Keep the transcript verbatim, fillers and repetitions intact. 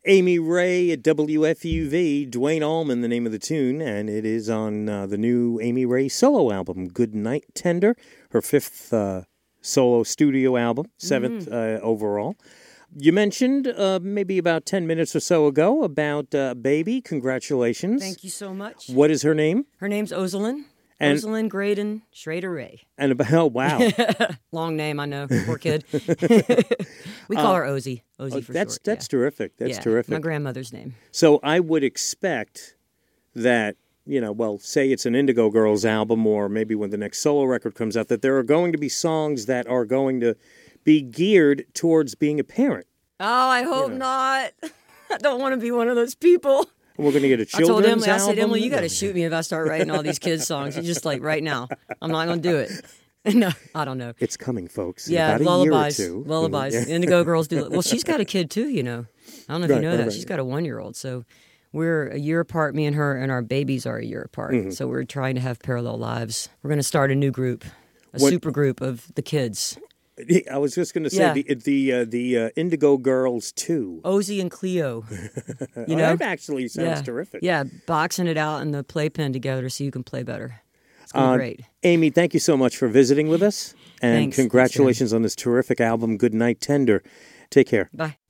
Amy Ray at W F U V, Dwayne Allman, the name of the tune, and it is on uh, the new Amy Ray solo album, Good Night Tender, her fifth uh, solo studio album, seventh mm. uh, overall. You mentioned uh, maybe about ten minutes or so ago about uh, baby. Congratulations. Thank you so much. What is her name? Her name's Ozalyn. And, Ozalyn Graydon Schrader Ray. And about, oh, wow. Long name, I know. Poor kid. We call uh, her Ozzy. Ozzy oh, for that's, short. That's yeah. terrific. That's yeah, terrific. My grandmother's name. So I would expect that, you know, well, say it's an Indigo Girls album or maybe when the next solo record comes out, that there are going to be songs that are going to be geared towards being a parent. Oh, I hope you know. not. I don't want to be one of those people. We're going to get a children's album. I told Emily, album. I said, Emily, you got to shoot me if I start writing all these kids' songs. You're just like, right now. I'm not going to do it. No, I don't know. It's coming, folks. Yeah, about lullabies. A year or two. Lullabies. Yeah. Indigo Girls do. Well, she's got a kid, too, you know. I don't know if right, you know right, that. Right. She's got a one-year-old. So we're a year apart, me and her, and our babies are a year apart. Mm-hmm. So we're trying to have parallel lives. We're going to start a new group, a what? super group of the kids. I was just going to say yeah. the the uh, the uh, Indigo Girls too. Ozzy and Cleo. You know, oh, that actually sounds yeah. terrific. Yeah, boxing it out in the playpen together so you can play better. It's going to uh, be great. Amy, thank you so much for visiting with us, and Thanks. congratulations Thanks, on this terrific album, Good Night Tender. Take care. Bye.